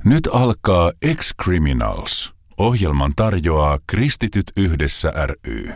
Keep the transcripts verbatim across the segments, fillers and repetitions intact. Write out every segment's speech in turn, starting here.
Nyt alkaa Ex-Criminals. Ohjelman tarjoaa Kristityt yhdessä ry.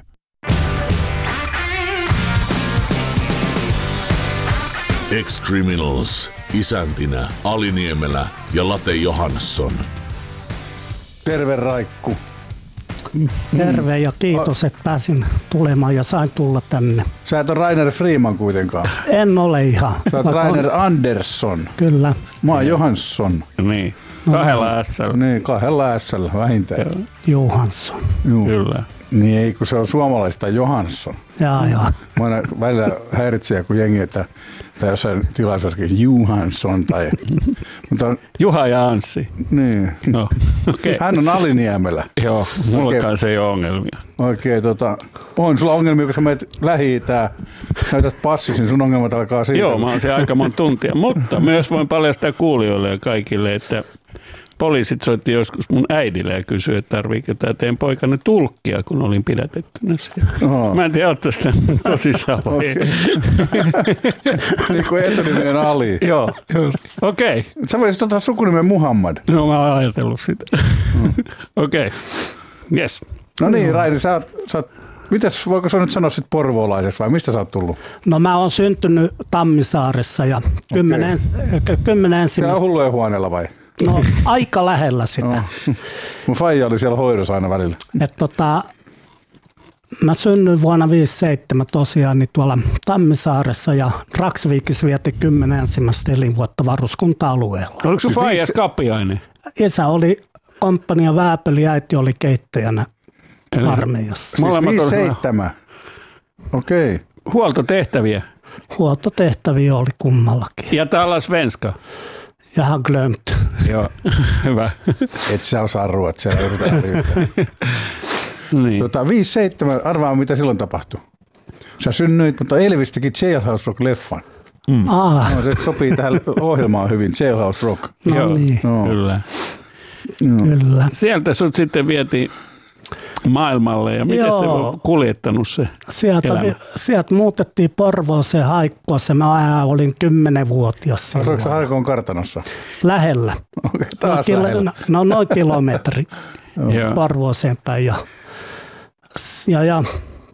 Ex-Criminals. Isäntinä Ali Niemelä ja Late Johansson. Terve Raikku. Terve ja kiitos, että pääsin tulemaan ja sain tulla tänne. Sä et ole Rainer Freeman kuitenkaan. En ole ihan. Sä oot Rainer on... Andersson. Kyllä. Mä oon Johansson. Niin, kahdella ässällä. Niin, kahdella ässällä vähintään. Joo. Johansson. Juu. Kyllä. Niin ei, kun se on suomalaista Johansson. Jaa, jaa. Mä aina välillä häiritsee, kun jengi, että tai jossain tilaisuudessakin Johansson tai... mutta, Juha ja Anssi. Niin. No, okay. Hän on Ali Niemelä. Joo, mullakaan se ei ole ongelmia. Oikein, tota, on sulla ongelmia, kun sä menet Lähi-Itään, näytät passis, niin sun ongelmat alkaa siitä. Joo, mä oon siellä aika monta tuntia, mutta myös voin paljastaa kuulijoille ja kaikille, että poliisit soitti joskus mun äidille ja kysyi, että tarviiko tämä teidän poikanne tulkkia, kun olin pidätettynä siellä. Oho. Mä en tiedä, ottaa sitä tosissaan vai ei. Niin kuin etunimi on Ali. Joo, okei. Okay. Sä voisit ottaa sukunimen Muhammad. No mä oon ajatellut sitä. Mm. Okei, okay. Yes. No niin, Raini, sä oot, sä oot, mites, voiko sä nyt sanoa sit porvoolaiseksi vai mistä sä oot tullut? No mä oon syntynyt Tammisaaressa ja kymmenen, okay. kymmenen ensimmäistä... Siellä hullujen huoneella vai? No aika lähellä sitä. No. Mun faija oli siellä hoidossa aina välillä. Et tota, mä synnyin vuonna viisikymmentäseitsemän tosiaan niin tuolla Tammisaaressa ja Dragsvikissä vietin kymmenen ensimmäistä elinvuotta varuskunta-alueella. Oliko sun faijas kapiainen? Isä oli komppania vääpeli, äiti oli keittäjänä armeijassa. Siis viisikymmentäseitsemän? Okei. Okay. Huoltotehtäviä? Huoltotehtäviä oli kummallakin. Ja täällä on svenska? Jag har glömt. Joo, hyvä. Et sä osaa ruotsia. Niin. Tota, viisikymmentäseitsemän, arvaa mitä silloin tapahtui. Sä synnyit, mutta Elvis teki Jailhouse Rock-leffan. Mm. Ah. No, se sopii tähän ohjelmaan hyvin, Jailhouse Rock. No Joo, niin. No. Kyllä. No. Kyllä. Sieltä sut sitten vietiin maailmalle ja miten se on kuljettanut se sieltä, elämä? Sieltä muutettiin Porvooseen Haikkooseen. Mä olin kymmenvuotias. Asuiko se Haikon kartanossa? Lähellä. Okay, taas no, lähellä. No noin kilometri Porvooseen päin. Ja, ja, ja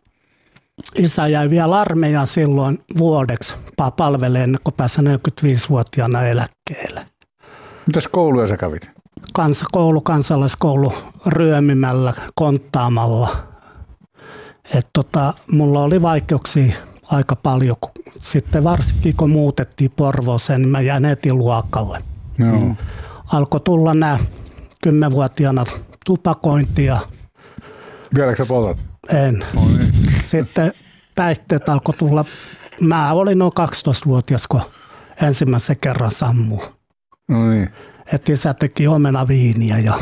isä jäi vielä armeijaan silloin vuodeksi palveleen, kun pääsi neljäkymmentäviisivuotiaana eläkkeelle. Mitäs kouluja sä kävit? Kansakoulu, kansalaiskoulu ryömimällä, konttaamalla. Et tota, mulla oli vaikeuksia aika paljon. Sitten varsinkin kun muutettiin Porvooseen, niin mä jäin heti luokalle. Joo. Alkoi tulla nämä kymmenvuotiaana tupakointia. Vieläkö sä poltat? En. No niin. Sitten päihteet alkoi tulla. Mä olin noin kaksitoistavuotias, kun ensimmäisen kerran sammuu. No niin. Että isä teki omenaviiniä ja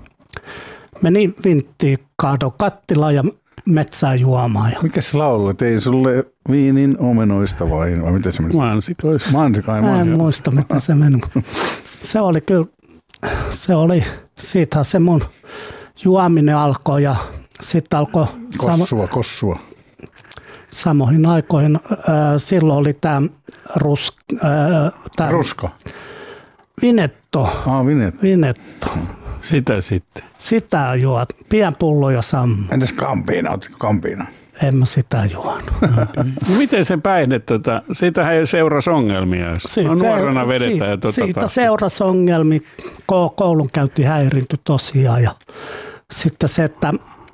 meni vinttiin, kaadon kattila ja metsään juomaan. Mikä se laulu? Tein sulle viinin omenoista vai, vai miten se meni? Mansikoista. Mansikai, Mä en muista, miten se meni. Se oli kyllä, se oli, siitähän se mun juominen alkoi ja sitten alkoi... Kossua, samo, kossua. Samoihin aikoihin, äh, silloin oli tämä rus, äh, rusko. Vinetto. Ah, vinetto. Vinetto. Sitä sitten. Sitä juot. Pienpullo ja sammu. Entäs kampiina? Oletko kampiina? En mä sitä juonut. Okay. No miten se päihde, tota, siitähän ei seurasi ongelmia, jos Siitä, on nuorena vedetään. Siitä, ja tota siitä seurasi ongelmia. Koulunkäynti häirintyi tosiaan. Ja sitten se, että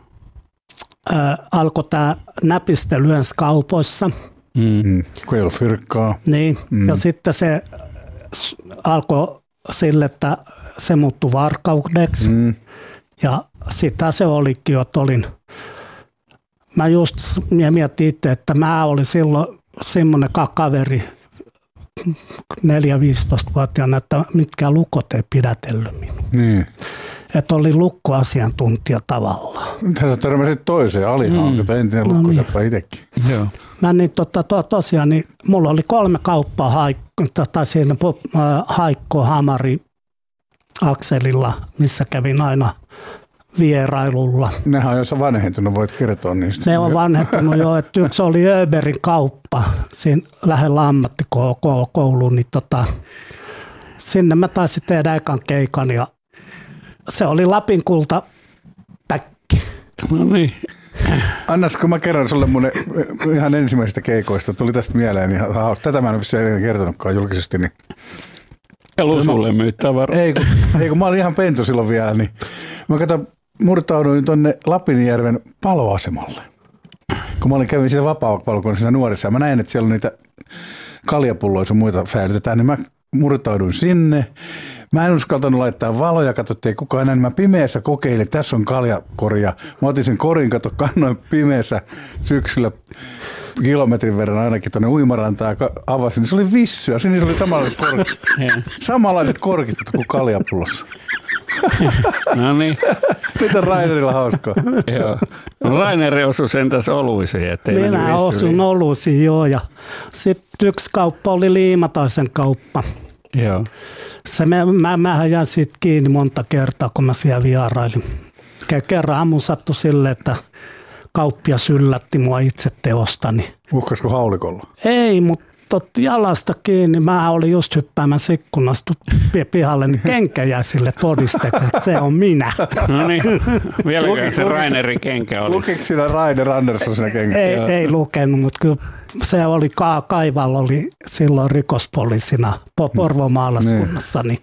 ä, alkoi tämä näpistely ensi kaupoissa. Mm. Kun ei ollut fyrkkaa. Niin, mm. ja sitten se alkoi sille, että se muuttui varkaudeksi. Mm. Ja sitä se olikin, että olin, mä just mietin itse, että mä olin silloin semmoinen kaveri neljä-viisitoistavuotiaana, että mitkään lukot ei pidätellyt minua. Niin. Että oli lukkoasiantuntija tavallaan. Nythän sä törmäsit toiseen alihaan, mm. jota entinen lukkoseppä no niin. itsekin. Joo. Mä niin tota, to, tosiaan, niin mulla oli kolme kauppaa haikko, tai siinä äh, Haikko, Hamari, Akselilla, missä kävin aina vierailulla. Nehän on jo vanhentunut, voit kertoa niistä. Ne on vanhentunut jo, että yksi oli Öberin kauppa siinä lähellä ammattikouluun, niin tota, Sinne mä taisin tehdä ekan keikan ja se oli Lapin kulta päkki. No niin. Annas, kun mä kerron sulle mun ihan ensimmäisistä keikoista, tuli tästä mieleen, niin tätä mä en ole kertonutkaan julkisesti. Niin ja Lusulle myyttää varmaan. Ei, kun, ei, kun mä olin ihan pentu silloin vielä, niin mä kato, murtauduin tonne Lapinjärven paloasemalle. Kun mä olin kävin siellä vapaa-palkon siinä nuorissa ja mä näin, että siellä on niitä kaljapulloja sun muita säilytetään, niin mä murtauduin sinne. Mä en uskaltanut laittaa valoja, katsottiin, ei kukaan näin. Mä pimeässä kokeilin, tässä on kaljakoria. Mä otin sen korin, kato, kannoin pimeässä syksyllä kilometrin verran ainakin tuonne uimarantaan ja avasin. Niin se oli vissyä, siinä oli samanlaiset korkit, samanlaiset korkit kuin kaljapullossa. No niin. Mitä Rainerilla hauskaa? Joo. No Raineri osui sentäs oluisiin. Minä osun oluisiin, joo. Ja sitten yksi kauppa oli Liimataisen kauppa. Joo. Se, mä, mä, mähän jäin siitä kiinni monta kertaa, kun mä siellä vierailin. Kerran aamun sattui silleen, että kauppias yllätti mua itse teostani. Uhkaisiko haulikolla? Ei, mutta otti jalasta kiinni. Mä olin just hyppäämässä ikkunasta pihalle, niin kenkä jäi sille todisteeksi, että se on minä. No niin, vieläkö se Rainerin kenkä oli? Lukiko siinä Rainer Andersson siinä kenkä? Ei, ei lukenut, mutta kyllä se oli Ka- Kaivalla oli silloin rikospoliisina Porvomaalaskunnassa, niin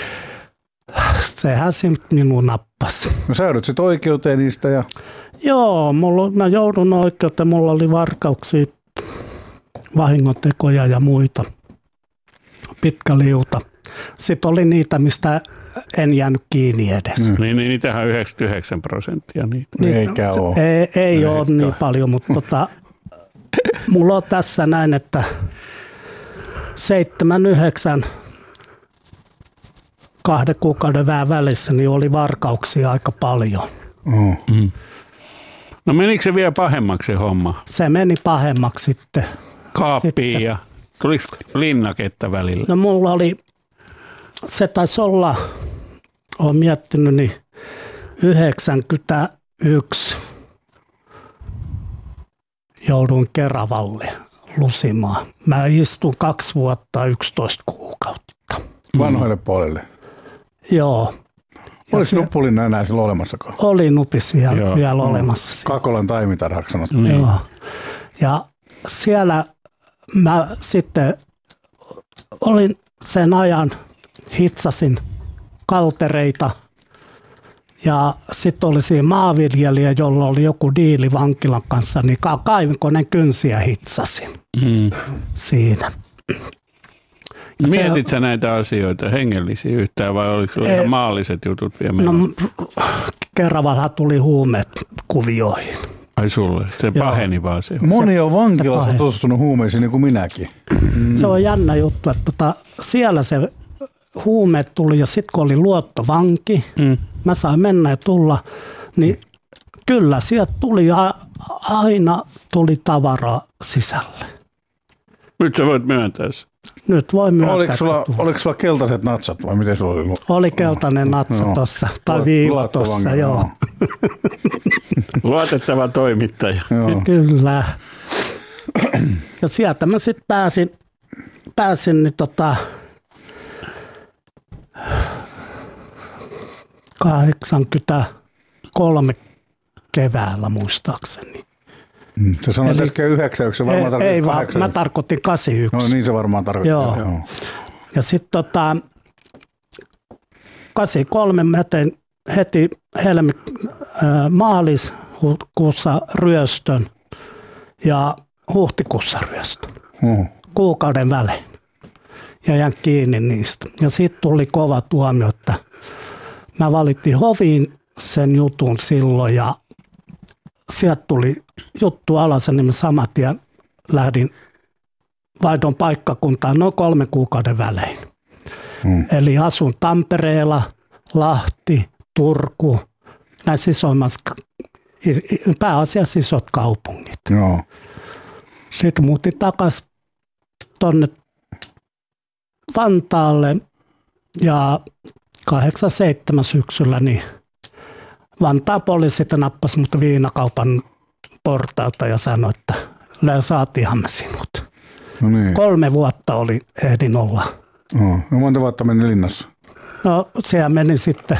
sehän se minun nappasi. No sä joudut sitten oikeuteen niistä ja... Joo, mulla, mä joudun oikeuteen, mulla oli varkauksia, vahingontekoja ja muita, pitkä liuta. Sitten oli niitä, mistä en jäänyt kiinni edes. Mm. Niin, niin niitähän on yhdeksänkymmentäyhdeksän prosenttia niitä. Niin, eikä ole. Ei, ei ole niin paljon, mutta tota, mulla on tässä näin, että seitsemän, yhdeksän, kahden kuukauden vähän välissä niin oli varkauksia aika paljon. Mm. Mm. No menikö se vielä pahemmaksi se homma? Se meni pahemmaksi sitten. Kaappiin sitten. Ja tuliko linnaketta välillä? No mulla oli, se taisi olla, olen miettinyt, niin yhdeksänkymmentäyksi jouduin Keravalle lusimaan. Mä istun kaksi vuotta yksitoista kuukautta. Vanhoille puolelle? Joo. Oliko Nuppulinna enää silloin olemassakaan? Oli Nupis vielä, Joo. vielä olemassa. Kakolan taimitarhaksi sanottu. Niin. Joo. Ja siellä mä sitten olin sen ajan, hitsasin kaltereita ja sitten oli siinä maanviljelijä, jolla oli joku diili vankilan kanssa, niin ka- kaivinkoneen kynsiä hitsasin Mm. siinä. Ja Mietit se, sä näitä asioita hengellisiä yhtään vai oliko sulla Ei. ihan maalliset jutut vielä no, meillä? Keravallahan tuli huumeet kuvioihin. Ai sulle? Se Joo. paheni vaan se. Moni on vankilassa paheni. tutustunut huumeisiin niin kuin minäkin. Mm. Se on jännä juttu, että tota, siellä se huumeet tuli ja sitten kun oli luottovanki, Mm. mä sain mennä ja tulla, niin kyllä sieltä tuli a- aina tuli tavaraa sisälle. Nyt sä voit myöntää se. Nyt voi myöntää. Oliko sulla, että oliko sulla keltaiset natsat vai miten sulla oli? oli keltainen natsa Joo. tuossa, tai Luot- viiva tuossa, luottovanki, joo. Luotettava toimittaja. Joo. Kyllä. Ja sieltä mä sitten pääsin, pääsin niin tota, kahdeksankymmentäkolme keväällä muistaakseni. Mm. Sä sanoit Eli- äsken yhdeksän, eikö se varmaan Ei, tarkoittaa ei vaan, kahdeksan? mä tarkoitin kahdeksankymmentäyksi. No niin se varmaan tarkoittaa. Joo. Joo. Ja sitten tota, kahdeksankymmentäkolme mä tein heti helmi, äh, maaliskuussa ryöstön ja huhtikuussa ryöstön. Uh. Kuukauden välein. Ja jään kiinni niistä. Ja sitten tuli kova tuomio, että mä valittiin hoviin sen jutun silloin ja sieltä tuli juttu alas, niin mä saman tien lähdin vaihdon paikkakuntaan noin kolmen kuukauden välein. Hmm. Eli asun Tampereella, Lahti, Turku, näissä isoimmassa, pääasiassa isot kaupungit. Joo. Sitten muutin takaisin tuonne Vantaalle ja kahdeksankymmentäseitsemän syksyllä niin Vantaan poliisit nappasi mut viinakaupan portaalta ja sanoi, että saatiinhan me sinut. No niin. Kolme vuotta oli, ehdin olla Oh, no monta vuotta meni linnassa? No siellä meni sitten,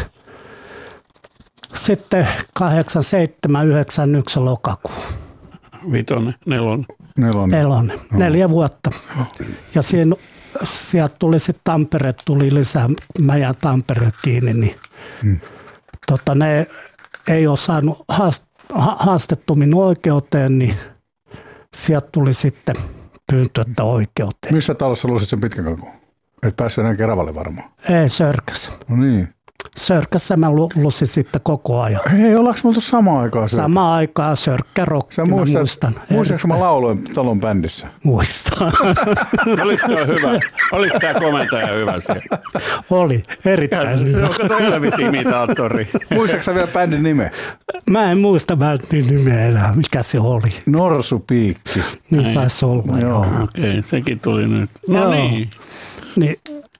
sitten kahdeksan, seitsemän, yhdeksän, yksi lokakuu. Vitonen, nelonen. Nelonen. Nelonen. No. Neljä vuotta. Ja siinä, sieltä tuli sitten Tampere, tuli lisää, mä jään Tampere kiinni, niin hmm. tota, ne ei ole saanut haast, ha, haastettu minun oikeuteen, niin sieltä tuli sitten pyyntö, että oikeuteen. Missä talossa luusit sen pitkän kakun? Et päässyt enää Keravalle varmaan. Ei, Sörkässä. No niin. Sörkässä mä lusin sitten koko ajan. Hei, ollaanko me oltu samaan aikaan? Samaan aikaan Sörkkä Rokki, sä muistat, mä muistan. Muistatko mä lauloin talon bändissä? Muistan. Oliko tämä hyvä? Oliko tämä komentaja hyvä siellä? Oli, erittäin hyvä. Onko tuo Elvis-imitaattori? Muistatko sä vielä bändin nimeä? Mä en muista bändin nimeä enää, mikä se oli. Norsupiikki. Niin taisi olla, joo. Okei, okay, sekin tuli nyt. No joo. niin. Niin.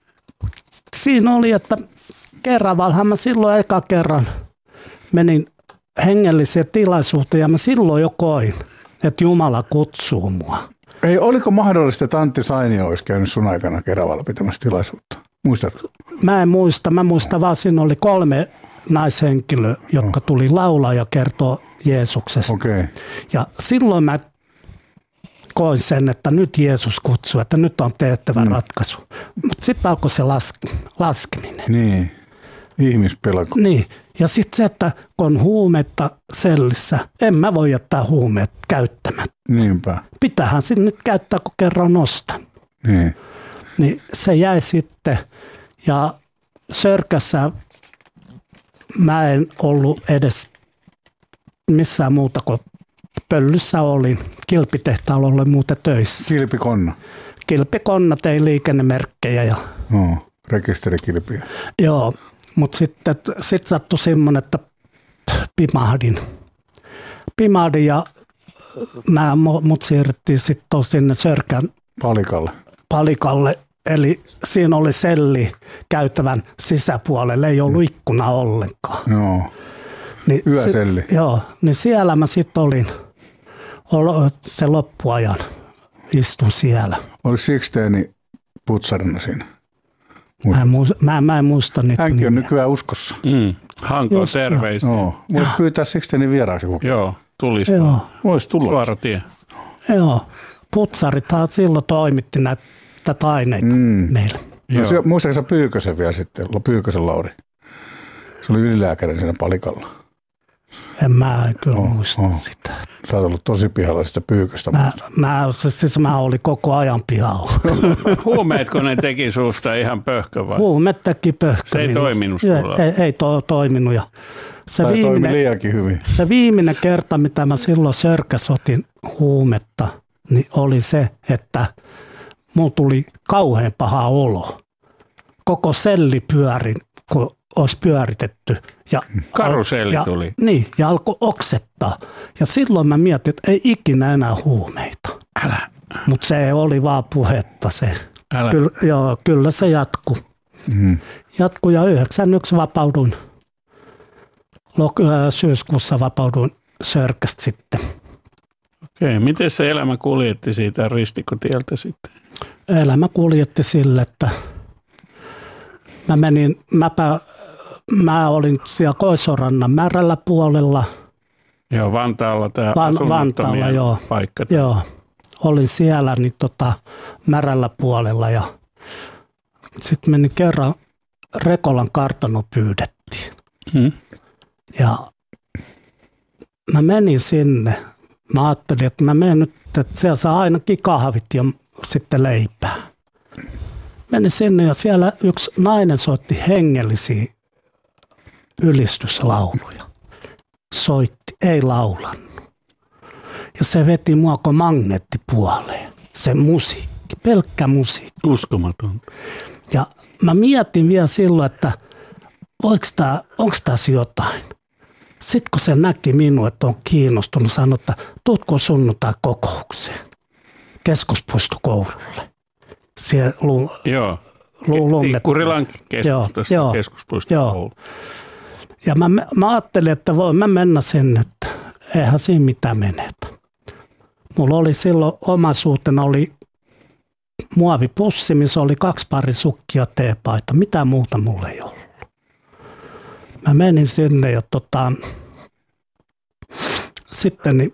Siinä oli, että Keravallahan mä silloin eka kerran menin hengelliseen tilaisuuteen ja mä silloin jo koin, että Jumala kutsuu mua. Ei, oliko mahdollista, että Antti Sainio olisi käynyt sun aikana Keravalla pitämässä tilaisuutta? Muistatko? Mä en muista. Mä muistan vaan, siinä oli kolme naishenkilöä, jotka no. tuli laulaa ja kertoa Jeesuksesta. Okay. Ja silloin mä koin sen, että nyt Jeesus kutsuu, että nyt on tehtävä mm. ratkaisu. Mutta sitten alkoi se laske, laskeminen. Niin, ihmispelko. Niin, ja sitten se, että kun on huumetta sellissä, en mä voi jättää huumeet käyttämättä. Niinpä. Pitäähän sitten nyt käyttää, kun kerran nostan. Niin. Niin se jäi sitten, ja Sörkässä mä en ollut edes missään muuta kuin Pöllyssä olin. Kilpitehtaalla olin muuten töissä. Kilpikonna. Kilpikonna tein liikennemerkkejä. Ja, no, rekisterikilpiä. joo, mutta sitten sit sattui semmoinen, että pimahdin. Pimahdin ja mä, mut siirrettiin sitten sinne Sörkän Palikalle. Palikalle. Eli siinä oli selli käytävän sisäpuolelle, ei ollut ikkuna ollenkaan. Joo. Niin yöselli. Sit, joo, niin siellä mä sitten olin se loppuajan, istun siellä. Oliko Sixteeni putsarina siinä? Mä en, muista, mä, mä en muista niitä hänkin on nimiä. nykyään uskossa. Mm. Hanko, terveisiä. No, voisi pyytää Sixteenin vieraaksi. Joo, tulisi. Voisi tulla. Suora tie. Joo, putsarithan silloin toimitti näitä aineita mm. meille. No, muistatko sä Pyykösen vielä sitten, Pyykösen Lauri? Se oli ylilääkäri siinä Palikalla. En mä kyllä oh, muista oh. sitä. Sä oot ollut tosi pihalla sitä Pyyköstä. Mä, mä, siis mä olin koko ajan pihalla. Huumeetko ne teki susta ihan pöhkö vai? Huumeet teki pöhkö. Se ei minun. toiminut sulla? Ei, ei to, toiminut. Ja se, tai viimeinen, toimi liiankin hyvin. Se viimeinen kerta, mitä mä silloin Sörkässä otin huumetta, niin oli se, että mulla tuli kauhean paha olo. Koko selli pyörin, kun olisi pyöritetty. Ja Karuselli ja, tuli. Niin, ja alkoi oksettaa. Ja silloin mä mietin, että ei ikinä enää huumeita. Älä. Mutta se oli vaan puhetta se. Älä. Kyllä, joo, kyllä se jatkuu. Mm. Jatkuu ja yhdeksänkymmentäyksi vapauduin. Syyskuussa vapauduin Sörkästä sitten. Okei, miten se elämä kuljetti siitä ristikotieltä sitten? Elämä kuljetti sille, että mä menin, mäpä, mä olin siellä Koisorannan märällä puolella. Joo, Vantaalla tämä Van, asunnottomien Vantaalla, joo. paikka. Joo, olin siellä niin tota, märällä puolella ja sitten menin kerran Rekolan kartano pyydettiin. Hmm. Ja mä menin sinne. Mä ajattelin, että mä menen nyt, että siellä saa ainakin kahvit ja sitten leipää. Menin sinne ja siellä yksi nainen soitti hengellisiä ylistyslauluja. Soitti, ei laulannut. Ja se veti mua kuin magneettipuoleen. Se musiikki, pelkkä musiikki. Uskomaton. Ja mä mietin vielä silloin, että onko tässä jotain. Sitten kun se näki minua, että on kiinnostunut, sanoi, että tuutko sunnuntai kokoukseen keskuspuistokoululle. Siellä lu, joo. Lu, Tikkurilan keskustassa joo, keskuspuistokoulu. Ja mä, mä ajattelin, että voin mä mennä sinne, että eihän siinä mitään menetä. Mulla oli silloin omaisuutena oli muovipussi, missä oli kaksi pari sukkia teepaita. Mitä muuta mulla ei ollut. Mä menin sinne ja tota, sitten niin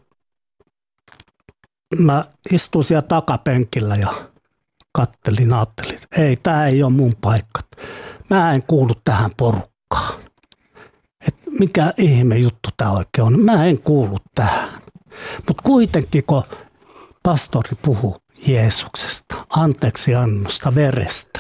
mä istuin siellä takapenkillä ja kattelin, ajattelin, että ei, tää ei ole mun paikka. Mä en kuulu tähän porukkaan. Et mikä ihme juttu tää oikein on. Mä en kuulu tähän. Mutta kuitenkin, kun pastori puhui Jeesuksesta, anteeksiannosta, verestä,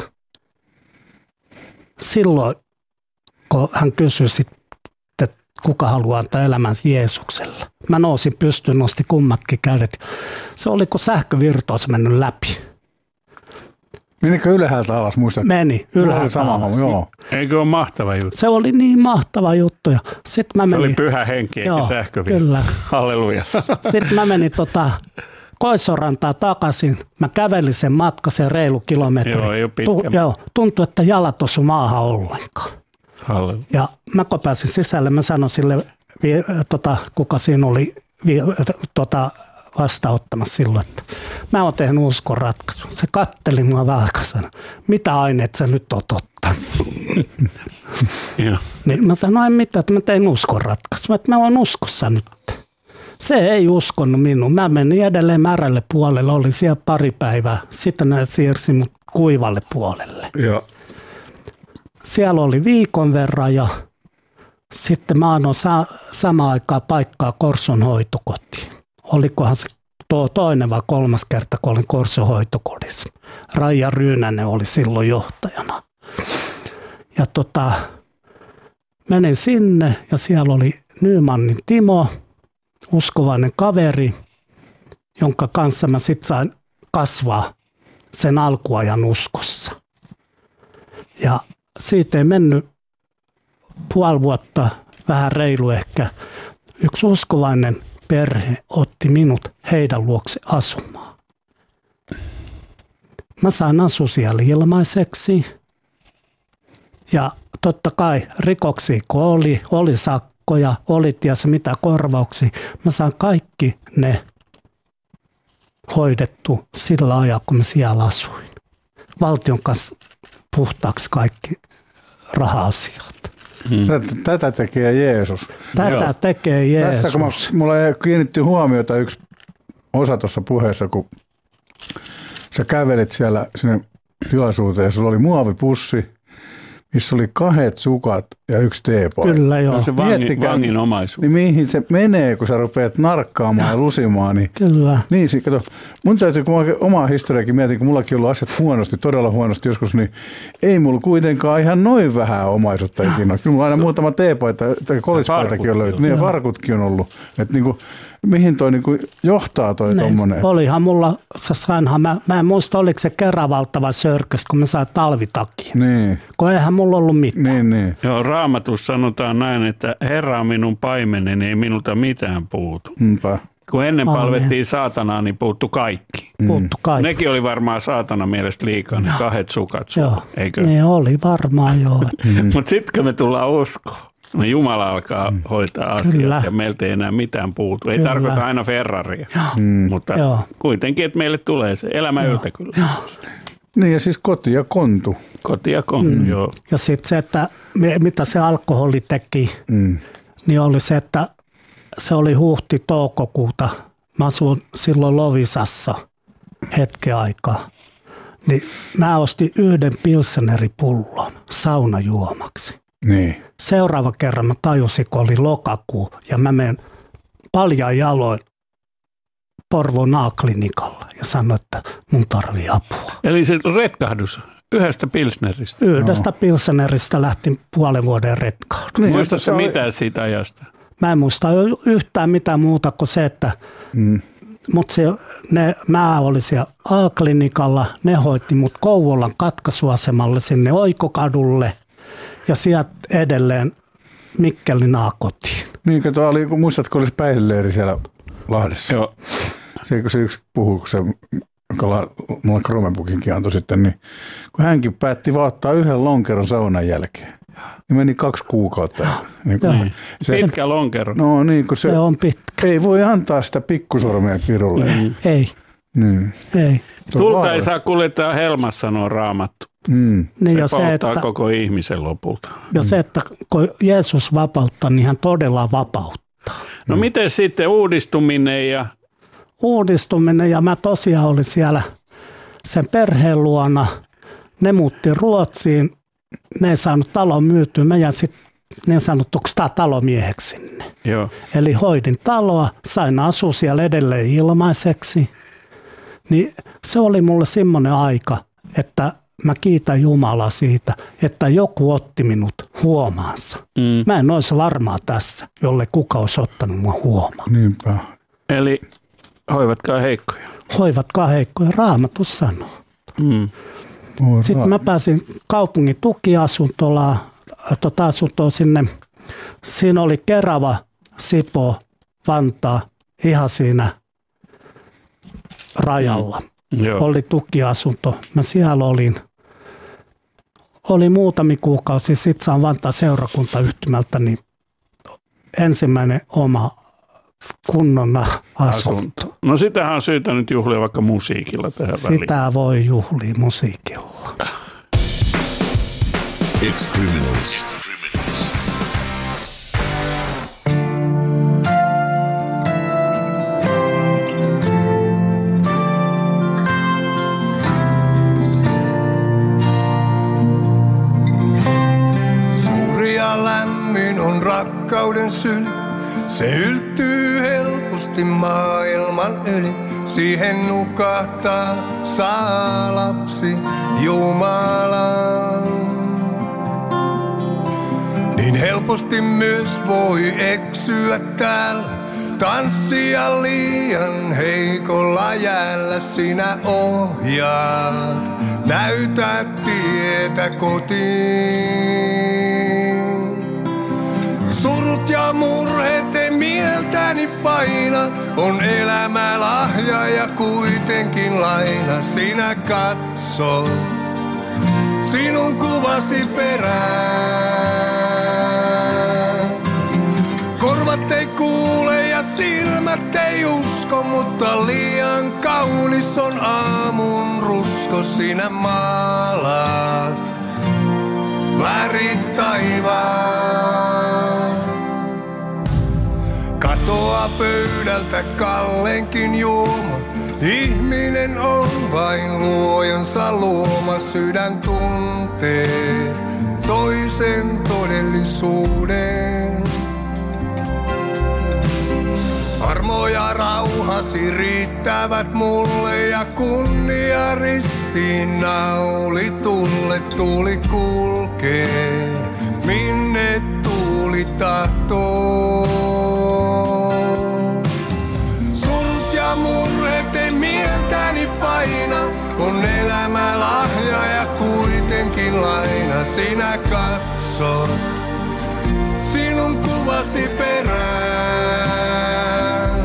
silloin, kun hän kysyi sitten, että kuka haluaa antaa elämänsä Jeesukselle. Mä nousin pystyyn, nosti kummatkin kädet. Se oli, kun sähkövirta olisi mennyt läpi. Menikö ylhäältä alas, muistat? Meni ylhäältä sama alas. Homma, joo. Eikö ole mahtava juttu? Se oli niin mahtava juttu. Ja sit mä menin, se oli pyhä henki eikä sähkövirta. Kyllä. Halleluja. Sitten mä menin tota Koisorantaa takaisin. Mä kävelin sen matka, sen reilu kilometri. Joo, ei ole pitkä. Tu- joo, tuntui, että jalat osu maahan ollenkaan. Halleluja. Ja mä kun pääsin sisälle, mä sanoin sille, vi, tota, kuka siinä oli vi, tota, vastaanottamassa silloin, että mä oon tehnyt uskon ratkaisun. Se katteli mua vähän sanoi, mitä aineet sä nyt oot ottanut? Niin mä sanoin, mitä, että mä tein uskon ratkaisun. Että mä oon uskossa nyt. Se ei uskonut minun. Mä menin edelleen märälle puolelle, oli siellä pari päivää. Sitten ne siirsi mut kuivalle puolelle. Joo. Siellä oli viikon verran ja sitten mä annoin sa- samaan aikaan paikkaa Korson hoitokotiin. Olikohan se tuo toinen vai kolmas kerta, kun olin Korson hoitokodissa. Raija Ryynänen oli silloin johtajana. Ja tota, menin sinne ja siellä oli Nymanin Timo, uskovainen kaveri, jonka kanssa mä sitten sain kasvaa sen alkuajan uskossa. Ja siitä ei mennyt puoli vuotta, vähän reilu ehkä. Yksi uskovainen perhe otti minut heidän luokse asumaan. Mä sain asua siellä ilmaiseksi. Ja totta kai rikoksia kun oli, oli sakkoja, oli ties mitä korvauksia. Mä sain kaikki ne hoidettu sillä ajalla, kun mä siellä asuin. Valtion kanssa puhtaaksi kaikki raha-asiat. Hmm. Tätä, tätä tekee Jeesus. Tätä Joo. tekee Jeesus. Tässä kun mä, mulla kiinnitti huomiota yksi osa tuossa puheessa, kun sä kävelit siellä sinne tilaisuuteen ja sulla oli muovipussi, missä oli kahdet sukat ja yksi teepaita. Kyllä joo. No se vangin, vangin omaisuus. Niin mihin se menee, kun sä rupeat narkkaamaan ja lusimaan. Niin, Kyllä. Niin, kato, mun täytyy, kun mä omaa historiakin mietin, kun mullakin on ollut asiat huonosti, todella huonosti joskus, niin ei mulla kuitenkaan ihan noin vähän omaisuutta ikinä. Kyllä mulla aina muutama teepaita tai kolispaitakin on löytynyt. Niin farkutkin on ollut. Että niin kuin, mihin toi niin kuin johtaa toi niin, tommonen? Olihan mulla, sainhan, mä, mä en muista oliko se Keravalta vai Sörköstä, kun mä sain talvitakin. Niin. Kun eihän mulla ollut mitään. Niin, niin. Joo, Raamatussa sanotaan näin, että Herra on minun paimeneni, ei minulta mitään puutu. Niinpä. Kun ennen Amen. palvettiin saatanaa, niin puuttu kaikki. Puuttu kaikki. Nekin oli varmaan saatana mielestä liikaa, ne kahdet sukat sulla, eikö? Ne oli varmaan joo. Mm. Mutta sitten kun me tullaan uskoon, no Jumala alkaa mm. hoitaa asiat Kyllä. ja meiltä ei enää mitään puutu. Ei Kyllä. tarkoita aina Ferraria, Mm. mutta Joo. kuitenkin, että meille tulee se elämä yltä kyllä. Niin ja siis koti ja kontu. Koti ja kontu, mm. joo. Ja sitten se, että mitä se alkoholi teki, Mm. niin oli se, että se oli huhti-toukokuuta. Mä asuin silloin Lovisassa hetken aikaa. Niin mä ostin yhden pilseneripullon saunajuomaksi. Niin. Seuraava kerran mä tajusin, kun oli lokakuu ja mä menen paljain jaloin Porvoon A-klinikalla ja sanoin, että mun tarvii apua. Eli se retkahdus yhdestä pilsneristä. Yhdestä no. pilseneristä lähti puolen vuoden retkahdus. Niin, muistatko oli... mitään siitä ajasta? Mä en muista yhtään mitään muuta kuin se, että mm. mut se, ne, mä olin siellä A-klinikalla, ne hoitti mut Kouvolan katkaisuasemalle sinne Oikokadulle ja sieltä edelleen Mikkelin A-kotiin. Niin, kato, oli, muistatko olisi päihdeleiri siellä Lahdessa? Joo. Se, kun se yksi puhui, kun se, joka mulle Kromenpukinkin antoi sitten, niin kun hänkin päätti vaan ottaa yhden lonkeron saunan jälkeen. Niin meni kaksi kuukautta. Niin, niin. Se, pitkä lonkero. No niin, kun se, se on pitkä. Ei voi antaa sitä pikkusormea pirulle. Mm. Ei. Niin. Ei. Tulta ei saa kuljettaa helmassa, sanoo Raamattu. Mm. Niin se polttaa se, että, koko ihmisen lopulta. Ja mm. se, että kun Jeesus vapauttaa, niin hän todella vapauttaa. No mm. miten sitten uudistuminen ja... Uudistuminen ja mä tosiaan olin siellä sen perheen luona. Ne muutti Ruotsiin. Ne ei saanut talon myytyä. Mä jäin sitten niin sanottuksi talomieheksi sinne. Joo. Eli hoidin taloa, sain asua siellä edelleen ilmaiseksi. Niin se oli mulle semmoinen aika, että mä kiitän Jumalaa siitä, että joku otti minut huomaansa. Mm. Mä en olisi varmaa tässä, jolle kuka olisi ottanut mua huomaan. Niinpä. Eli hoivatkaa heikkoja. Hoivatkaa heikkoja, Raamattu sanoo. Mm. Sitten mä pääsin kaupungin tukiasuntolaan, tota asuntoon sinne. Siinä oli Kerava, Sipoo, Vantaa, ihan siinä rajalla. Mm. Oli tukiasunto. Mä siellä olin. Oli muutamia kuukausia. Sitten saan Vantaa seurakuntayhtymältä niin ensimmäinen oma kunnon asunto. asunto. No sitähän on syytä nyt juhlia vaikka musiikilla tähän Sitä väliin. Sitä voi juhlia musiikilla. Ex-Criminals. Suuri ja lämmin on rakkauden syli. Se yltyy helposti maailman yli. Siihen nukahtaa saa lapsi Jumalan. Niin helposti myös voi eksyä täällä. Tanssia liian heikolla jäällä. Sinä ohjaat, näytät tietä kotiin. Surut ja murheet ei mieltäni paina. On elämä lahja ja kuitenkin laina. Sinä katsot sinun kuvasi perään. Korvat ei kuule ja silmät ei usko, mutta liian kaunis on aamun rusko. Sinä maalaat värit taivaan. Katoa pöydältä Kallenkin juoma. Ihminen on vain luojansa luoma. Sydän tuntee toisen todellisuuden. Armo ja rauhasi riittävät mulle ja kunnia ristiin naulitulle. Tuuli kulkee minne tuuli tahtoo. Surut ja murheet ei mieltäni paina. On elämä lahja ja kuitenkin laina. Sinä katsot sinun kuvasi perään.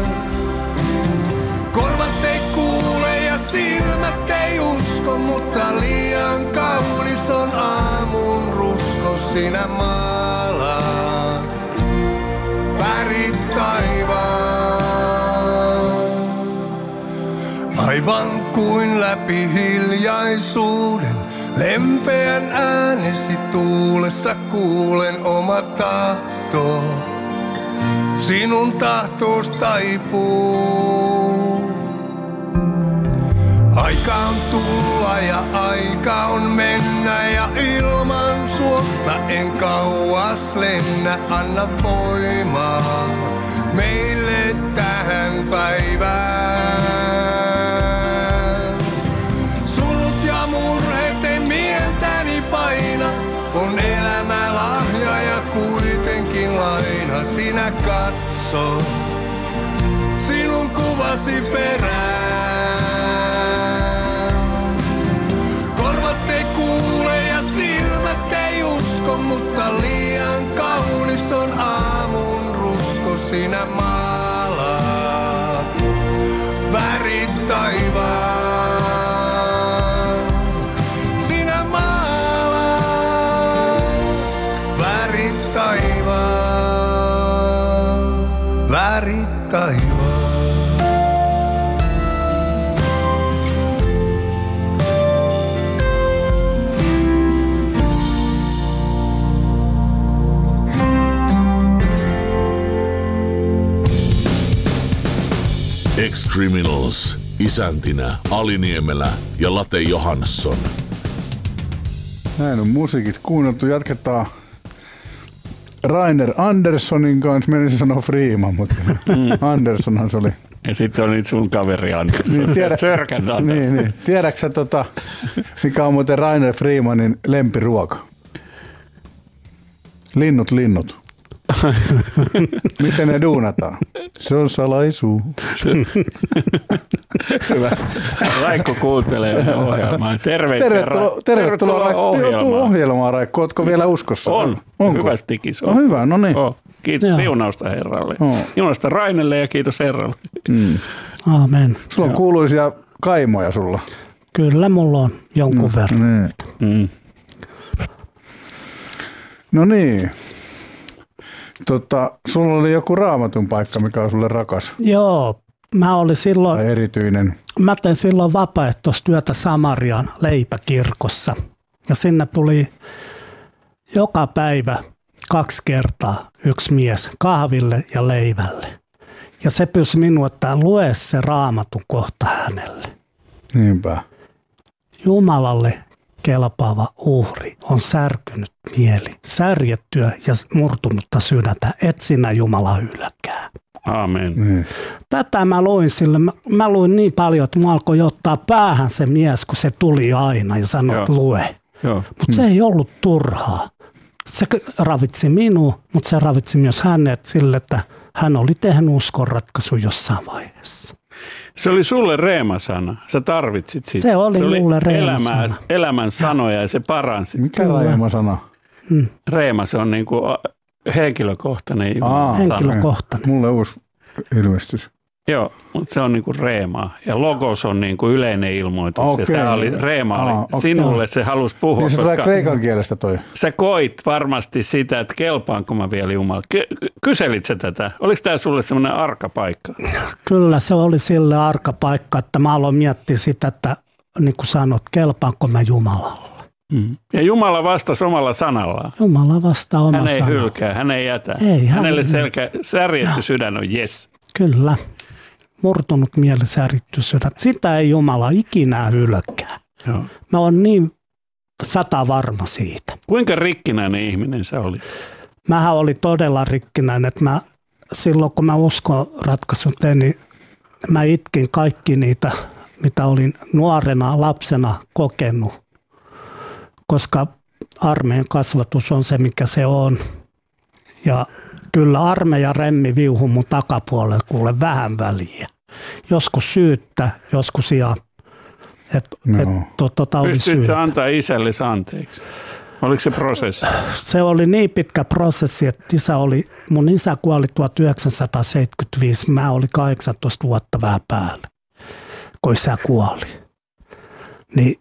Korvat ei kuule ja silmät ei usko, mutta liian kaunis on aamun rusko. Sinä maalaat värit taivaan. Aivan kuin läpi hiljaisuuden, lempeän äänesi tuulessa kuulen oma tahto. Sinun tahtoos taipuu. Aika on tulla ja aika on mennä ja ilman sua mä en kauas lennä. Anna voimaa meille tähän päivään. Surut ja murheet ei mieltäni paina. On elämä lahja ja kuitenkin laina. Sinä katsot sinun kuvasi perään. Korvat ei kuule ja silmät ei usko, mutta liian kaunis on aamun rusko. Sinä maalaat värit taivaan. Sinä maalaat värit taivaan. Värit taivaan. Ex-Criminals, isäntinä Ali Niemelä ja Late Johansson. Näin on musiikit kuunneltu. Jatketaan Rainer Anderssonin kanssa. Menisin sanoa Freeman, mutta mm. Anderssonhan se oli. Ja sitten oli sun kaveri Andersson. Niin, tiedä, Sörkän niin, niin. Tiedätkö sä, tota, mikä on muuten Rainer Freemanin lempiruoka? Linnut, linnut. Miten ne duunataan? Se on salaisuus. Hyvä. Raikko kuuntelee ohjelmaa. Terveisiä. Tervetuloa, Ra- tervetuloa Raikko. ohjelmaan. ohjelmaan, Raikko. Ootko vielä uskossa? On. Onko? Hyvä stikis. No hyvä, no niin. Oh. Kiitos Joo. siunausta Herralle. Oh. Siunausta Rainelle ja kiitos Herralle. Mm. Aamen. Sulla on kuuluisia kaimoja sulla. Kyllä mulla on jonkun Mm. verran. Niin. Mm. No niin. Tota, sulla oli joku raamatun paikka, mikä on sulle rakas Joo, mä olin silloin, tai erityinen. mä tein silloin vapaaehtoistyötä Samarian leipäkirkossa. Ja sinne tuli joka päivä kaksi kertaa yksi mies kahville ja leivälle. Ja se pyysi minua, että lue se raamatun kohta hänelle. Niinpä. Jumalalle kelpaava uhri on särkynyt mieli, särjettyä ja murtunutta sydäntä, et sinä Jumala hylkää. Aamen. Niin. Tätä mä luin sille, mä, mä luin niin paljon, että mä alkoi ottaa päähän se mies, kun se tuli aina ja sanoi, että lue. Joo. Mutta se ei ollut turhaa. Se ravitsi minua, mutta se ravitsi myös hänet sille, että hän oli tehnyt uskonratkaisun jossain vaiheessa. Se oli sulle reemasana. Sä tarvitsit sitä. Se oli mulle reemasana. elämää, elämän sanoja ja se paransi. Mikä reemasana? Reema, se on niin kuin henkilökohtainen Aa, sana. Henkilökohtainen. Mulle uusi ilmestys. Joo, mutta se on niin kuin reema. Ja logos on niin kuin yleinen ilmoitus. Okei. Ja tämä oli, reema Aa, oli okei. sinulle, se halusi puhua. Niin se tulee koska kreikan kielestä toi. sä koit varmasti sitä, että kelpaanko mä vielä Jumala. Ky- kyselit sä tätä? Oliko tämä sulle semmoinen arka paikka? Kyllä se oli sille arka paikka, että mä aloin miettiä sitä, että niin kuin sanot, kelpaanko mä Jumalalle. Mm. Ja Jumala vastasi omalla sanallaan. Jumala vastaa oma Hän ei sana. hylkää, hän ei jätä. Ei, hän Hänelle ei selkä, särjetty sydän on jes. Kyllä. Murtunut mieli, särjetty sydän. Sitä ei Jumala ikinä hylkää. Joo. Mä oon niin sata varma siitä. Kuinka rikkinäinen ihminen sä oli? Mähän oli todella rikkinäinen, että mä, silloin kun mä uskon ratkaisun tein, niin mä itkin kaikki niitä, mitä olin nuorena lapsena kokenut. Koska armeijan kasvatus on se, mikä se on. Ja kyllä armeija remmi viuhu mun takapuolelle, kuule vähän väliä. Joskus syyttä, joskus ja että et, to, tota oli Pystytkö syyttä. antaa isällesi anteeksi? Oliko se prosessi? Se oli niin pitkä prosessi, että isä oli, mun isä kuoli tuhatyhdeksänsataaseitsemänkymmentäviisi, mä olin kahdeksantoista vuotta vähän päällä, kun isä kuoli. Niin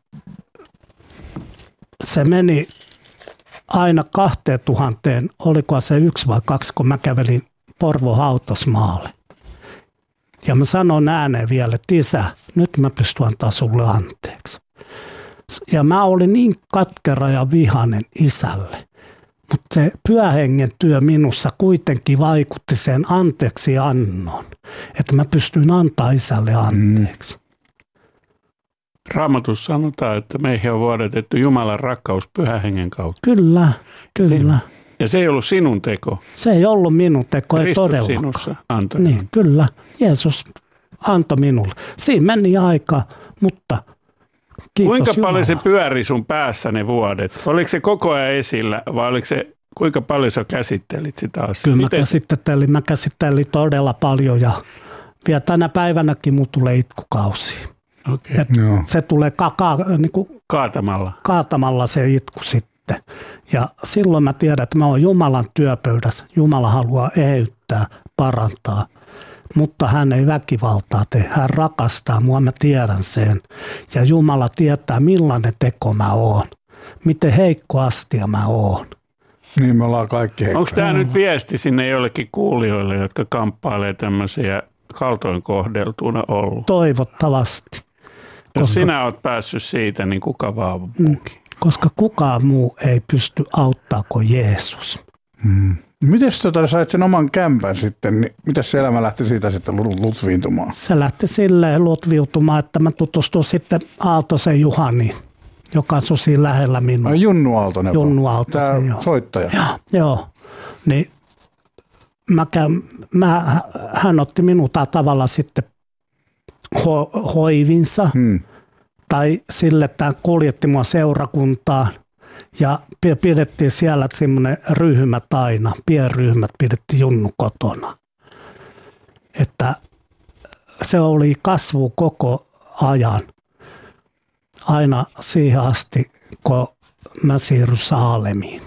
se meni aina kahteen tuhanteen, olikohan se yksi vai kaksi, kun mä kävelin Porvon hautasmaalle. Ja mä sanon ääneen vielä, että isä, nyt mä pystyn antaa sulle anteeksi. Ja mä olin niin katkera ja vihainen isälle. Mutta se pyhähengen työ minussa kuitenkin vaikutti sen anteeksi annon. Että mä pystyin antaa isälle anteeksi. Raamatussa sanotaan, että meihin on vuodatettu Jumalan rakkaus pyhän hengen kautta. Kyllä, kyllä. Ja se ei ollut sinun teko. Se ei ollut minun teko, ei Kristus todellakaan. sinussa antoi. Niin, kyllä. Jeesus antoi minulle. Siinä meni aika, mutta kiitos Kuinka paljon se Jumalalle. pyöri sun päässä ne vuodet? Oliko se koko ajan esillä vai oliko se, kuinka paljon sä käsittelit sitä asiaa? Kyllä mä Miten- käsittelin, mä käsittelin todella paljon ja vielä tänä päivänäkin mun tulee itkukausi. Okei. Et Joo. se tulee ka- ka- niin kuin Kaatamalla. kaatamalla se itku sitten. Ja silloin mä tiedän, että mä oon Jumalan työpöydässä. Jumala haluaa eheyttää, parantaa, mutta hän ei väkivaltaa tee. Hän rakastaa mua, mä tiedän sen. Ja Jumala tietää, millainen teko mä oon. Miten heikko astia mä oon. Niin me ollaan kaikki heikkoja. Onko tämä nyt viesti sinne jollekin kuulijoille, jotka kamppailee tämmöisiä kaltoin kohdeltuna ollut? Toivottavasti. Jos Koska- sinä olet päässyt siitä, niin kuka vaan muukin. Koska kukaan muu ei pysty auttamaan kuin Jeesus. Hmm. Miten tota, sait sen oman kämpän sitten, niin miten se elämä lähti siitä sitten lutviintumaan? Se lähti silleen lutviutumaan, että mä tutustuin sitten Aaltosen Juhaniin, joka asui siinä lähellä minua. No, Junnu Aaltonen. Junnu Aaltosen, Tämä joo. soittaja. Joo, joo. Niin mä käyn, mä, hän otti minut tavalla sitten ho, hoivinsa hmm. tai sille, että hän kuljetti mua seurakuntaan ja pidettiin siellä semmoinen ryhmät aina, pienryhmät pidettiin Junnu kotona. Että se oli kasvu koko ajan, aina siihen asti, kun mä siirryin Saalemiin.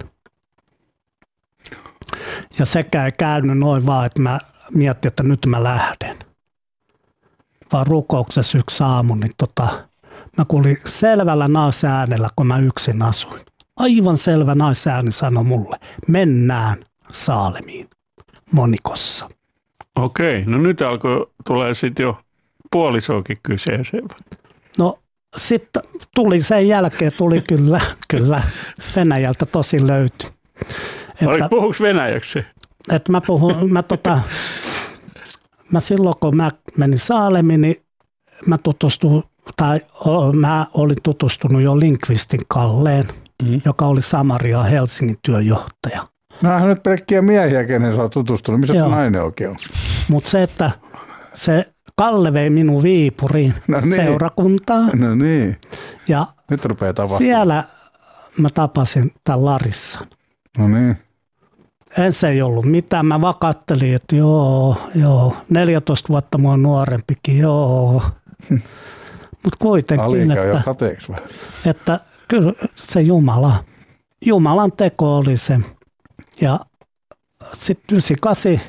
Ja sekä ei käynyt noin vaan, että mä mietin, että nyt mä lähden. Vaan rukouksessa yksi aamu, niin tota, mä kuulin selvällä naisäänellä, kun mä yksin asuin. Aivan selvä naisääni sanoi mulle, mennään Saalemiin monikossa. Okei, no nyt alkoi tulee sitten jo puolisoakin kyseeseen. No sitten tuli sen jälkeen, tuli kyllä, kyllä Venäjältä tosi löytyi. Oliko puhuks venäjäksi? Että mä puhun, mä tota, mä silloin kun mä menin Saalemiin, niin mä tutustuin, tai mä olin tutustunut jo Lindqvistin Kalleen, mm. joka oli Samaria Helsingin työjohtaja. Nämähän nyt pelkkiä miehiä, kenen sä oot tutustunut. Missä se nainen oikein on? Mutta se, että se Kalle vei minun Viipuriin no niin. seurakuntaan. No niin. Ja nyt rupeaa tapahtumaan. Siellä mä tapasin tämän Larissan. No niin. Ensin ei ollut mitään. Mä vakattelin, että joo, joo, neljätoista vuotta mua nuorempikin, joo. Mutta kuitenkin, Alika että, jo kateeksi vähän. että kyllä se Jumala, Jumalan teko oli se. Ja sitten yhdeksänkymmentäkahdeksan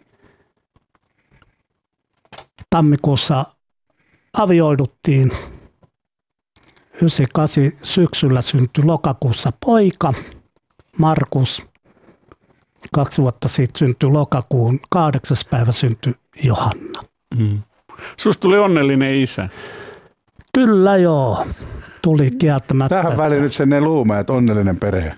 tammikuussa avioiduttiin. yhdeksänkymmentäkahdeksan syksyllä syntyi lokakuussa poika, Markus. Kaksi vuotta siitä syntyi lokakuun kahdeksas päivä syntyi Johanna. Mm. Susta tuli onnellinen isä. Kyllä joo, tuli kieltämättä. Tähän väliin nyt sen ne luume, että onnellinen perhe.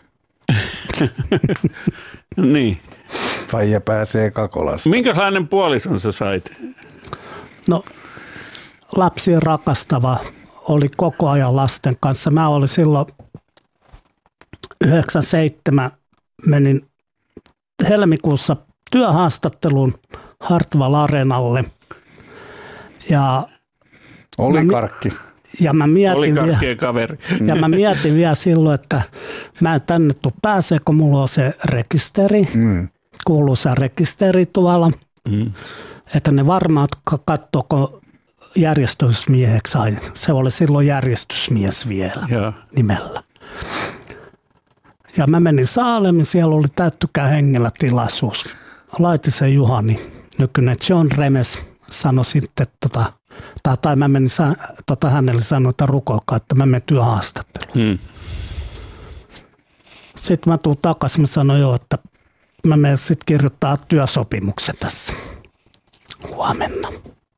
Niin. Faija pääsee Kakolasta. Minkälainen puolison sä sait? No, lapsi rakastava, oli koko ajan lasten kanssa. Mä olin silloin yhdeksänkymmentäseitsemän, menin helmikuussa työhaastatteluun Hartwall Areenalle. Ja oli mä, karkki. Ja mä mietin oli karkkien vielä, kaveri. Ja mä mietin vielä silloin, että mä en tänne tuu pääsee, kun mulla on se rekisteri. Mm. Kuuluu se rekisteri tuolla. Mm. Että ne varmaan katsoako järjestysmieheksi aina. Se oli silloin järjestysmies vielä ja. nimellä. Ja mä menin Saalemiin, siellä oli täyttykää hengellä tilaisuus. Laitisen Juhani, nykyinen John Remes, sanoi sitten, tota, tai, tai mä menin tota, hänelle sanoin, että rukoilkaa, että mä menen työhaastatteluun. Hmm. Sitten mä tuun takaisin, mä sanoin jo, että mä menen sitten kirjoittaa työsopimuksen tässä huomenna.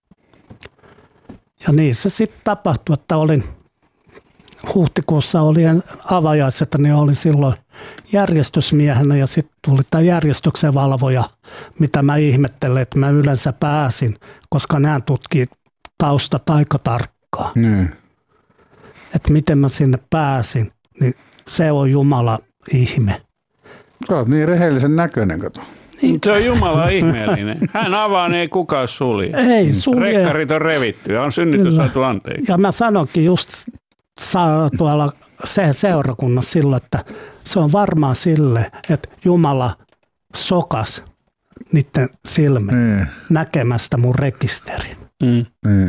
Ja niin se sitten tapahtui, että olin huhtikuussa oli avajaiset, niin olin silloin järjestysmiehenä ja sitten tuli tämä järjestyksen valvoja, mitä mä ihmettelen, että mä yleensä pääsin, koska nämä tutkii taustat aika tarkkaan. Mm. Että miten mä sinne pääsin, niin se on Jumalan ihme. Sä oot niin rehellisen näköinen, kato. Niin. Se on Jumala ihmeellinen. Hän avaa, niin ei kukaan sulje. Ei sulje. Rekkarit on revitty ja on synnytys saatu anteeksi. Ja mä sanonkin just tuolla se seurakunnassa silloin, että se on varmaan sille, että Jumala sokas niiden silmän mm. näkemästä mun rekisterin. Mm. Mm.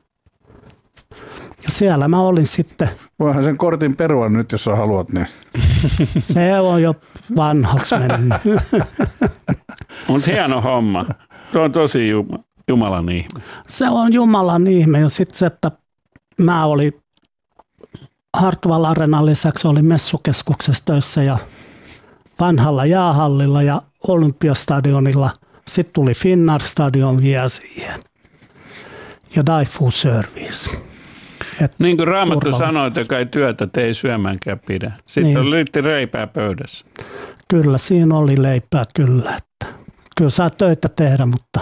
Ja siellä mä olin sitten. Voihan sen kortin perua nyt, jos sä haluat ne. Se on jo vanhaksi mennyt. Mutta hieno homma. Tuo on tosi Jumalan ihme. Se on Jumalan ihme. Ja sitten se, että mä olin Hartwall Areenan lisäksi olin messukeskuksessa töissä ja vanhalla jäähallilla ja Olympiastadionilla. Sitten tuli Finnair Stadion vielä siihen. Ja Daifu Service. Et niin kuin Raamattu sanoi, että kai työtä te ei syömäänkään pidä. Sitten niin. Liitti reipää pöydässä. kyllä siinä oli leipää kyllä. Että kyllä saa töitä tehdä, mutta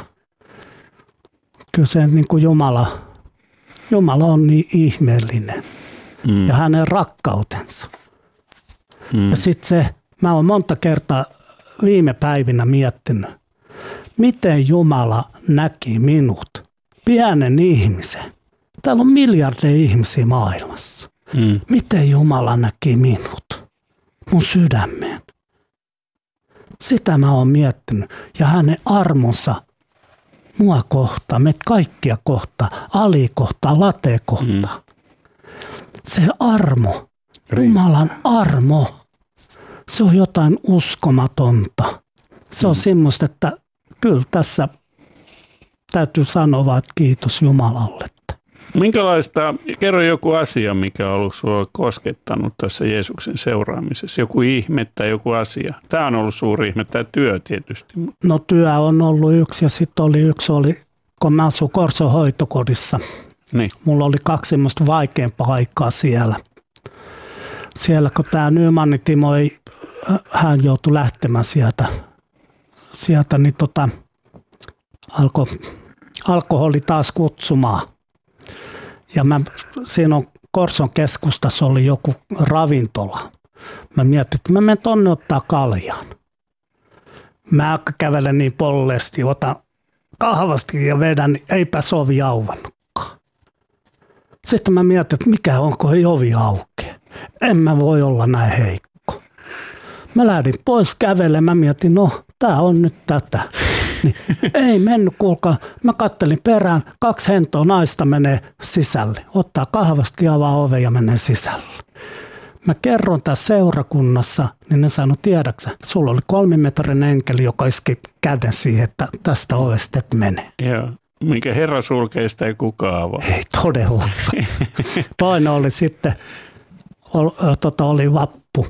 kyllä se niin kuin Jumala, Jumala on niin ihmeellinen mm. ja hänen rakkautensa. Mm. Ja sitten se, mä oon monta kertaa viime päivinä miettinyt, miten Jumala näki minut, pienen ihmisen. Täällä on miljardeja ihmisiä maailmassa. Mm. Miten Jumala näki minut, mun sydämeen? Sitä mä oon miettinyt. Ja hänen armonsa mua kohtaa, meitä kaikkia kohtaa, Ali kohtaa, Late kohtaa. Mm. Se armo, Jumalan armo, se on jotain uskomatonta. Se on mm. semmoista, että kyllä tässä täytyy sanoa vaan, että kiitos Jumalalle. Minkälaista, kerro joku asia, mikä on ollut sinua koskettanut tässä Jeesuksen seuraamisessa, joku ihme tai joku asia. Tämä on ollut suuri ihme, tämä työ tietysti. No työ on ollut yksi ja sitten oli yksi, oli, kun mä asuin Korson hoitokodissa. Niin. Mulla oli kaksi semmoista vaikeampaa aikaa siellä. Siellä kun tämä Nymanin Timo, ei, hän joutui lähtemään sieltä, sieltä niin tota, alkoi alkoholi taas kutsumaan. Ja mä, siinä on Korson keskustassa oli joku ravintola. Mä mietin, että mä menen tonne ottaa kaljan. Mä kävelen niin polleesti, otan kahvasti ja vedän, niin eipä se ovi auvannutkaan. Sitten mä mietin, että mikä onko ei ovi auki. En mä voi olla näin heikko. Mä lähdin pois kävelemään, mä mietin, no tää on nyt tätä. Niin, ei mennyt, kuulkaa. Mä kattelin perään, kaksi hentoa naista menee sisälle. Ottaa kahvasti, avaa ove ja menee sisälle. Mä kerron tässä seurakunnassa, niin ne sanoi, tiedäksä, sulla oli kolmimetrin enkeli, joka iski käden siihen, että tästä ovesta et mene. Joo, minkä Herra sulkee, sitä ei kukaan avaa. Ei todella. Toinen oli sitten, oli, tota, oli vappu.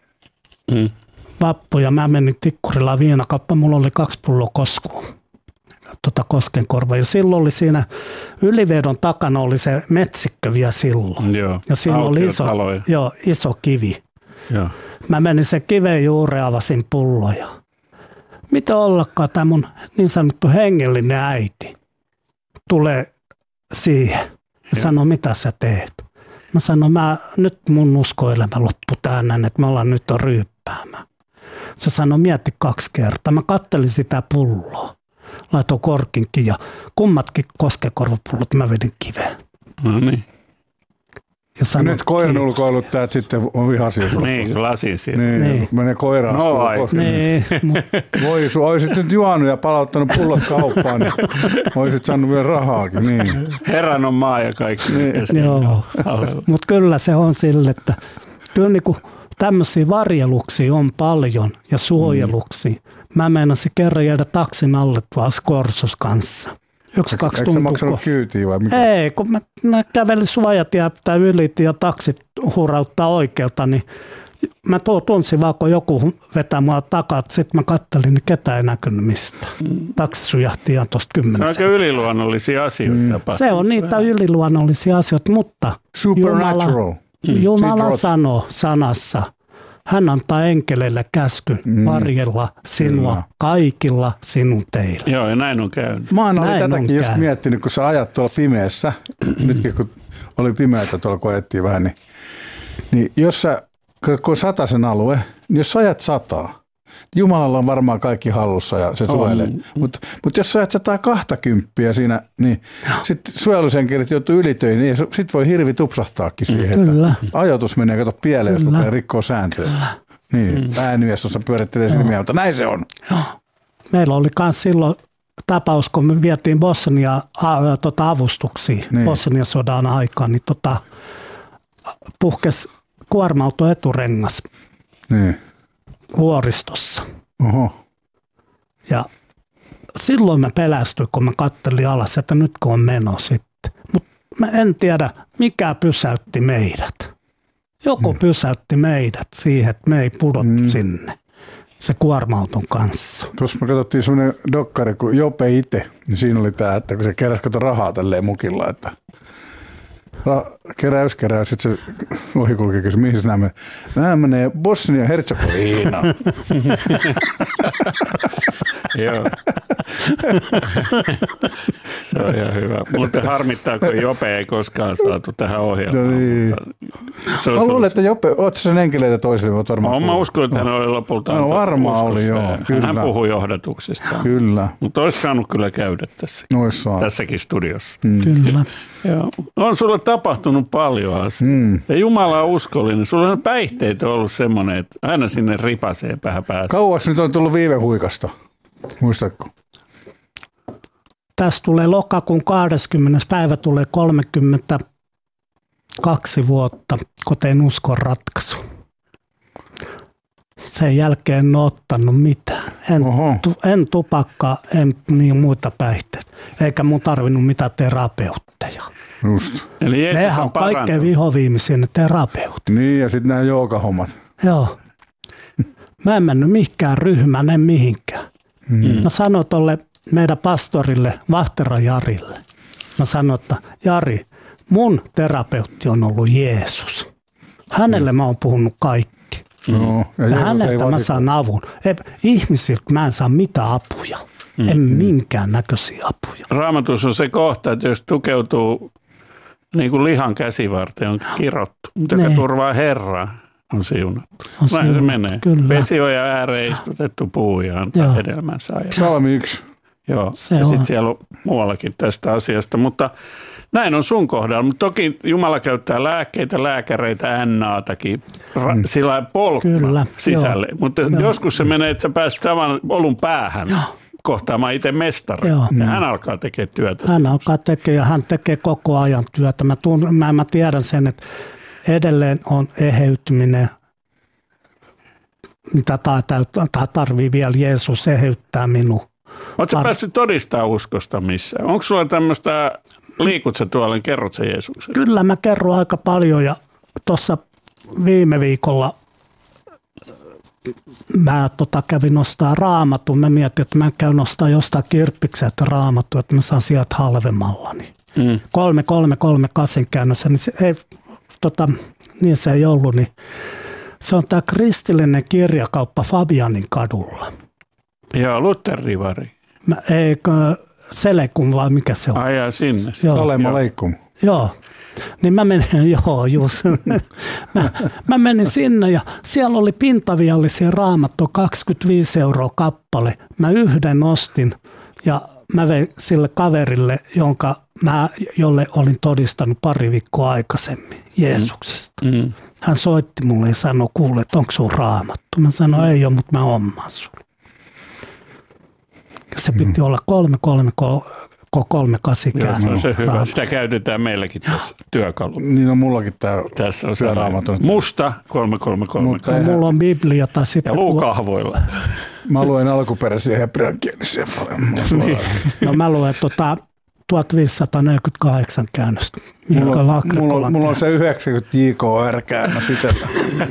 Mm. Vappu ja mä menin Tikkurilla viinakappa, mulla oli kaksi pulloa koskua, tota Koskenkorva. Ja silloin oli siinä Ylivedon takana oli se metsikkö vielä silloin. Joo, ja siinä oli iso, joo, iso kivi. Joo. Mä menin sen kiveen juureen, avasin pulloja. Mitä ollakaan tämä mun niin sanottu hengellinen äiti tulee siihen ja sanoo, mitä sä teet. Mä sanon, mä, nyt mun uskoelämä loppu tänään, että me ollaan nyt on ryyppäämään. Se sanoi, mietti kaksi kertaa. Mä kattelin sitä pulloa. Laitoin korkinkin ja kummatkin koskekorvapullot mä vedin kiveen. No niin. Ja sanot, nyt koiran ulkoiluttajat sitten on vihaisia. Niin, lasin siinä. Niin, niin. Menee koiraan. No ai. Niin. Voi, olisit nyt juonut ja palauttanut pullot kauppaan, niin olisit saanut vielä rahaakin. Niin. Herran on maa ja kaikki. Niin. Joo, mutta kyllä se on sille, että kyllä niinku tämmöisiä varjeluksia on paljon ja suojeluksia. Mm. Mä meinasin kerran jäädä taksin alle tuolla Korsus kanssa. Yksi, kaksi tuntua. Eikö sä maksanut kyytiä vai mikä? Ei, kun mä, mä kävelin suojatietä ylitin ja taksit hurauttaa oikealta, niin mä tunsin vaan, kun joku vetää mua takaa. Sitten mä kattelin, niin ketään ei näkynyt mistään. Mm. Taksi sujahti ihan tuosta kymmenen. Se on aika yliluonnollisia asioita. Mm. Se on niitä yliluonnollisia asioita, mutta Jumala, Jumala sanoo sanassa, hän antaa enkeleille käskyn mm. varjella sinua Kyllä. kaikilla sinun teillä. Joo, ja näin on käynyt. Mä oon oli tätäkin just käynyt. miettinyt, kun sä ajat tuolla pimeässä, nytkin kun oli pimeätä tuolla, kun ajettiin vähän, niin, niin jos sä, kun on sataisen alue, niin jos sä ajat sataa, Jumalalla on varmaan kaikki hallussa ja se suojelee. Mutta mut jos sä ajat sataa kaksikymmentä siinä, niin sitten suojelusenkelit joutuu ylitöihin, niin sitten voi hirvi tupsahtaakin siihen. Kyllä. Ajoitus menee, kato pieleen, jos rupeaa rikkoo sääntöjä. Kyllä. Niin, mm. äänimies tuossa pyörittelee silmiä, mutta näin se on. Joo. Meillä oli myös silloin tapaus, kun me vietiin Bosnia a, tota, avustuksia niin. Bosnian sodan aikaan, niin tota, puhkesi kuorma-auto eturengas. Niin. Vuoristossa. Oho. Ja silloin mä pelästyin, kun mä kattelin alas, että nyt kun on meno sitten. Mutta mä en tiedä, mikä pysäytti meidät. Joku mm. pysäytti meidät siihen, että me ei pudottu mm. sinne se kuorma-auton kanssa. Tuossa me katsottiin semmoinen dokkari kuin Jope itse. Niin siinä oli tämä, että kun se keräsi kato rahaa tälleen mukilla, että ra- keräys, keräys. Sitten se ohikulkija kysyi, mihin se nämä menee? Nämä menee Bosnia-Herzegovinaan. Joo. Se on ihan hyvä. Mutta harmittaa, kun Jope ei koskaan saatu tähän ohjelmaan. No niin. Mä luulen, että Jope, ootko sen enkeleitä toisille? Oot varmaan no, mä uskon, että hän oli lopulta. No varmaan oli, joo. Kyllä. Hän puhui johdatuksesta. Kyllä. Mutta olisi saanut kyllä käydä tässä, tässäkin studiossa. Mm. Kyllä. Joo. On sulle tapahtunut paljon asiaa. Mm. Ja Jumala on uskollinen. Sulla on päihteet ollut semmoinen, että aina sinne ripasee vähän päästä. Kauas nyt on tullut viime huikasta? Muistatko? Tässä tulee lokakuun kahdeskymmenes päivä, tulee kolmekymmentäkaksi vuotta, kun tein uskon ratkaisu. Sen jälkeen en ole ottanut mitään. En, tu, en tupakkaa, en niin muita päihteitä. Eikä mun tarvinnut mitään terapeutteja. Just. Eli nehän on kaikkein vihoviimeisiä ne terapeutit. Niin, ja sitten nämä joogahommat. Joo. Mä en mennyt mihinkään ryhmään, en mihinkään. Mm. Mä sanoin tolle meidän pastorille, Vahtera Jarille. Mä sanoin, että Jari, mun terapeutti on ollut Jeesus. Hänelle mm. mä oon puhunut kaikki. No, ja ja häneltä mä saan avun. Ihmisiltä mä en saa mitään apuja. Mm. En minkään näköisiä apuja. Raamatussa on se kohta, että jos tukeutuu niin kuin lihan käsivarteen, on kirottu. Mutta joka turvaa Herraa, on siunattu. On Näin se menee. Kyllä. Vesioja ääreen istutettu puu ja antaa hedelmänsä. Salmi yksi. Joo, se ja sitten siellä on muuallakin tästä asiasta, mutta näin on sun kohdalla. Mutta toki Jumala käyttää lääkkeitä, lääkäreitä, N A-takin ra- sillä polkuna sisälle. Joo. Mutta joo. joskus se menee, että sä pääset saman olun päähän joo. kohtaamaan itse mestarin. Joo. Ja hän alkaa tekemään työtä. Hän alkaa tekemään ja hän tekee koko ajan työtä. Mä, tuun, mä, mä tiedän sen, että edelleen on eheytyminen, mitä tämä tarvii vielä. Jeesus eheyttää minua. Oletko Tar- päässyt todistaa uskosta missään? Onko sulla tämmöistä, liikut sä tuolla, kerrot sä Jeesuksen? Kyllä mä kerron aika paljon ja tuossa viime viikolla mä tota kävin nostaa raamatun. Mä mietin, että mä käyn nostaa jostain kirppikseltä raamattua, että mä saan sieltä halvemmalla. Niin mm. kolme, kolme, kolme kasin käännössä, niin se ei, tota, niin se ei ollut. Niin se on tämä kristillinen kirjakauppa Fabianin kadulla. Joo, Luther-rivari. Mä, eikö Selekum vai mikä se on? Ai jaa, sinne. Olema leikkum. Joo. Niin mä menin, joo, just. mä, mä menin sinne ja siellä oli pintaviallisia raamattuja, kaksikymmentäviisi euroa kappale. Mä yhden ostin ja mä vein sille kaverille, jonka mä, jolle olin todistanut pari viikkoa aikaisemmin Jeesuksesta. Mm. Hän soitti mulle ja sanoi, kuule, että onko sun raamattu? Mä sanoin, ei ole, mutta mä ommaan sulle. Se piti mm. olla kolme, kolme, kolme, kolme kasi käännöä. Se on se hyvä. Sitä käytetään meilläkin tässä työkalussa. Niin on mullakin tämä. Tässä on se musta kolme, kolme, kolme. No, mulla on Biblia tai sitten. Ja luukahvoilla. Mä luen alkuperäisiä hebreankielisiä paljon. Niin. No mä luen tota tuhatviisisataaneljäkymmentäkahdeksan käännöstä. Mulla, mulla, mulla on se yhdeksänkymmentä J K R-käännös itsellä.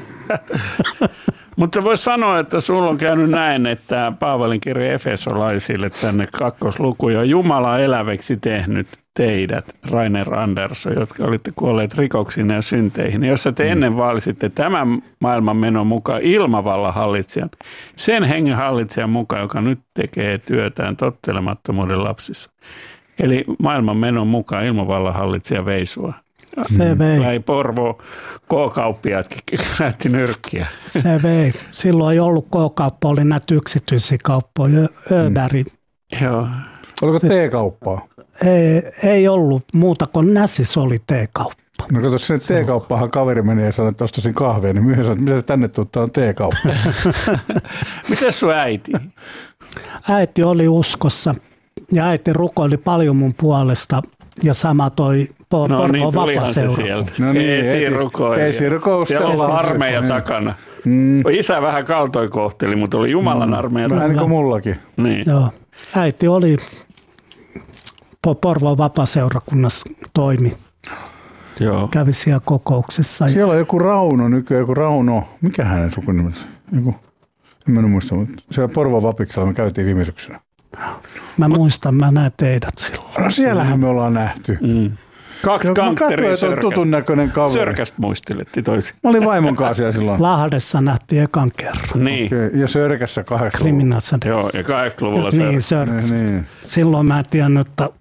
Mutta voisi sanoa, että sulla on käynyt näin, että Paavalin kirja Efesolaisille tänne kakkosluku ja Jumala eläväksi tehnyt teidät, Rainer Andersson, jotka olitte kuolleet rikoksiin ja synteihin. Jos te mm. ennen vaalisitte tämän maailman menon mukaan ilmavallan hallitsijan, sen hengen hallitsijan mukaan, joka nyt tekee työtään tottelemattomuuden lapsissa. Eli maailman menon mukaan ilmavallan hallitsija veisua. Se vei. Vai Porvo K-kauppiaatkin näytti nyrkkiä. Se vei. Silloin ei ollut K-kauppa, oli näitä yksityisiä kauppoja. Öberg. Mm. Joo. Oliko T-kauppaa? Ei, ei ollut muuta kuin Näsis oli T-kauppa. No kato, sen T-kauppaahan kaveri meni ja sanoi, että ostasin kahvia, niin myöhemmin sanoi, että mitä se tänne tuut, tämä on T-kauppa. Mites sun äiti? Äiti oli uskossa ja äiti rukoili paljon mun puolesta ja sama toi Porvo no niin, tulihan se sieltä. No niin, esirukoilija. Esirukoilija. Siellä ollaan armeija takana. Mm. Isä vähän kaltoin kohteli, mutta oli Jumalan armeija. Mm. Vähän niin kuin mullakin. Niin. Joo. Äiti oli Porvoon vapaaseurakunnassa toimi. Joo. Kävi siellä kokouksessa. Siellä on joku Rauno nykyään, joku Rauno. Mikä hänen sukunimensä? Joku, en mä muista, mutta siellä Porvoon vapiksella me käytiin viime syksynä. Mä muistan, mä näin teidät silloin. No siellähän me ollaan nähty. Mm. Kaksi gangsteria sörkästä. Tutun näköinen kaveri. Sörkästä muisteletti toisin. Mä olin vaimon kanssa silloin. Lahdessa nähtiin ekan kerran. Niin. Okay. Ja Sörkässä kahdeksankymmentäluvulla. Joo, ja kahdeksankymmentäluvulla niin, Sörkässä. Niin, niin. Silloin mä en tiennyt, että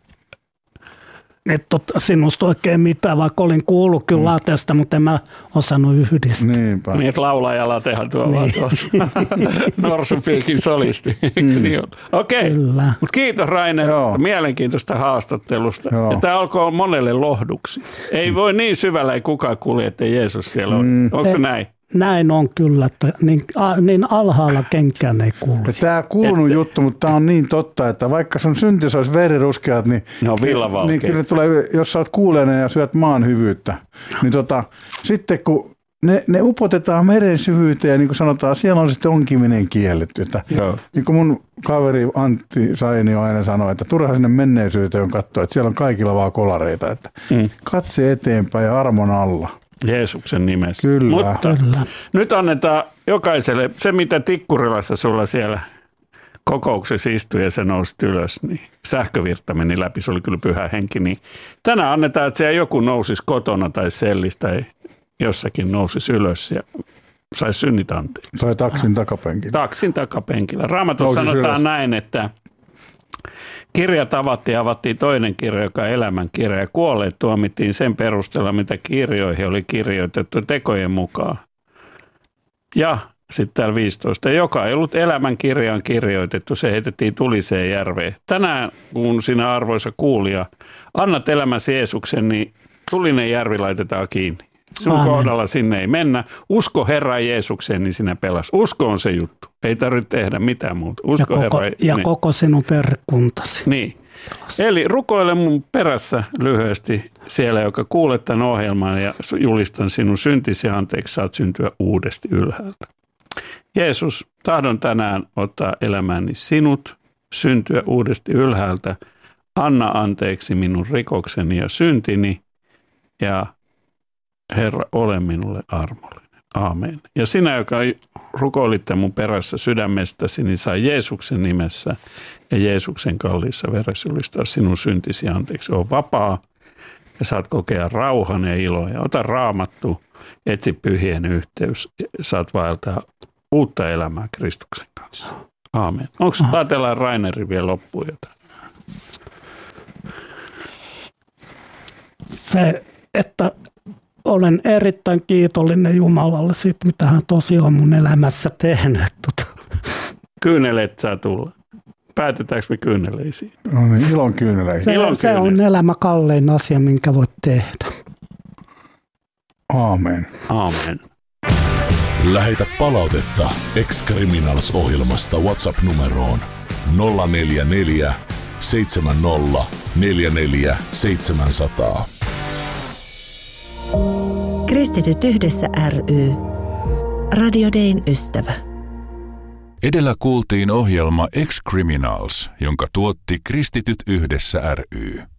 et tota, sinusta oikein mitään, vaikka olin kuullut kyllä mm. lateesta, mutta en mä osannut yhdistää. Niinpä. Niin, että laulaa latehan tuo niin. vaan Norsunpiikin solisti. Mm. niin Okei, okay. mutta kiitos Rainer Joo. mielenkiintoista haastattelusta. Joo. Ja tämä alkoi monelle lohduksi. Ei voi niin syvällä, ei kukaan kulje, että Jeesus siellä on. Mm. Onko se näin? Näin on kyllä, että niin, a, niin alhaalla kenkään ei kuulu. Tämä kuulunut että, juttu, mutta tämä on niin totta, että vaikka sun syntis olisi veriruskeat, niin, no, niin kyllä tulee, jos sä oot kuuleinen ja syöt maan hyvyyttä, niin tota, sitten kun ne, ne upotetaan meren syvyyteen ja niin kuin sanotaan, siellä on sitten onkiminen kielletty. Että, niin kuin mun kaveri Antti Sainio aina sanoi, että turha sinne menneisyyteen on katsoa, että siellä on kaikilla vaan kolareita, että mm. katse eteenpäin ja armon alla. Jeesuksen nimessä. Kyllä. Mutta Kyllä. nyt annetaan jokaiselle se, mitä Tikkurilassa sulla siellä kokouksessa istui ja sä nousit ylös, niin sähkövirta meni läpi, se oli kyllä pyhä henki. Niin tänään annetaan, että siellä joku nousisi kotona tai sellistä tai jossakin nousisi ylös ja saisi synnit anteeksi. Tai taksin takapenkillä. Taksin takapenkillä. Raamatussa sanotaan ylös. Näin, että kirjat avattiin, avattiin toinen kirja, joka on elämän kirja, ja kuolleet tuomittiin sen perusteella, mitä kirjoihin oli kirjoitettu tekojen mukaan. Ja sitten täällä viisitoista, joka ei ollut elämän kirjaan kirjoitettu, se heitettiin tuliseen järveen. Tänään, kun sinä arvoisa kuulija, annat elämäsi Jeesuksen, niin tulinen järvi laitetaan kiinni. Sun Aamen. Kohdalla sinne ei mennä. Usko Herran Jeesukseen, niin sinä pelas. Usko on se juttu. Ei tarvitse tehdä mitään muuta. Usko ja koko, Herra, ja niin. koko sinun perhekuntasi. Niin. Eli rukoile mun perässä lyhyesti siellä, joka kuulet tämän ohjelman ja julistan sinun syntisi anteeksi, saat syntyä uudesti ylhäältä. Jeesus, tahdon tänään ottaa elämäni sinut, syntyä uudesti ylhäältä. Anna anteeksi minun rikokseni ja syntini ja Herra, ole minulle armollinen. Aamen. Ja sinä, joka rukoilitte mun perässä sydämestäsi, niin saa Jeesuksen nimessä ja Jeesuksen kalliissa veressä julistaa sinun syntisi anteeksi. Ole vapaa ja saat kokea rauhan ja iloa. Ota Raamattu, etsi pyhien yhteys. Saat vaeltaa uutta elämää Kristuksen kanssa. Aamen. Onko ajatellaan Raineri vielä loppuun jotain? Se, että olen erittäin kiitollinen Jumalalle siitä, mitä hän tosiaan on mun elämässä tehnyt. Kyynelet saa tulla. Päätetäänkö me kyyneleisiin? No niin, ilon kyyneleisiin. Se, ilon se on elämä kallein asia, minkä voit tehdä. Aamen. Aamen. Lähetä palautetta Ex-Criminals-ohjelmasta WhatsApp-numeroon nolla neljä neljä seitsemän nolla neljä neljä seitsemän nolla nolla. Kristityt yhdessä ry. Radio Dayn ystävä. Edellä kuultiin ohjelma Ex-Criminals, jonka tuotti Kristityt yhdessä ry.